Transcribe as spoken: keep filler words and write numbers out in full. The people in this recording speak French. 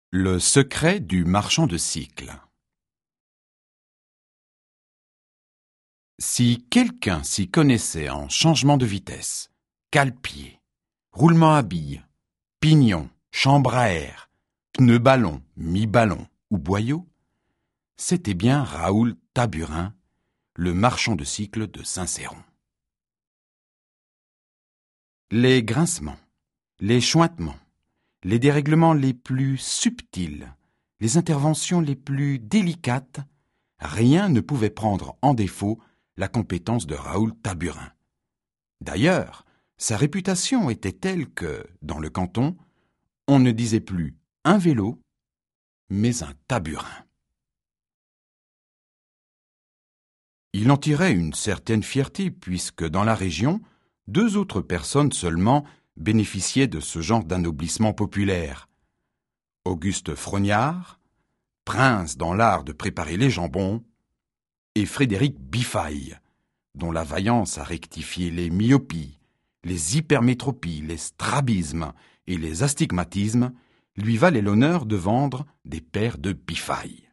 Le secret du marchand de cycles. Si quelqu'un s'y connaissait en changement de vitesse, cale-pied, roulement à billes, pignon, chambre à air, pneu ballon, mi-ballon ou boyau, c'était bien Raoul Taburin, le marchand de cycles de Saint-Céron. Les grincements, les chointements, les dérèglements les plus subtils, les interventions les plus délicates, rien ne pouvait prendre en défaut la compétence de Raoul Taburin. D'ailleurs, sa réputation était telle que, dans le canton, on ne disait plus un vélo, mais un taburin. Il en tirait une certaine fierté puisque dans la région, deux autres personnes seulement bénéficiaient de ce genre d'anoblissement populaire. Auguste Frognard, prince dans l'art de préparer les jambons, et Frédéric Biffaille, dont la vaillance a rectifié les myopies, les hypermétropies, les strabismes et les astigmatismes, lui valait l'honneur de vendre des paires de Biffaille.